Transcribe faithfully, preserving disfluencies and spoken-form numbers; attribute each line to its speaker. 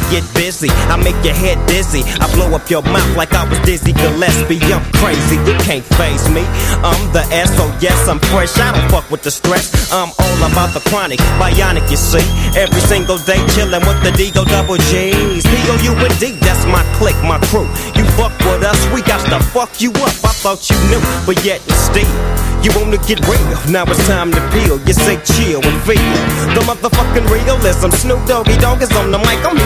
Speaker 1: get busy. I make your head dizzy. I blow up your mouth like I was Dizzy Gillespie. I'm crazy, you can't faze me. I'm the S, so yes, I'm fresh. I don't fuck with the stress. I'm all about the chronic, bionic, you see. Every single day chillin' with the D-O double G's. P O U N D, that's my clique, my crew. You fuck with us, we got to fuck you up. I thought you knew, but yet still, you wanna get real. Now it's time to peel. You say chill and feel the motherfucking realism. Snoop Doggy Dogg is on the mic. I'm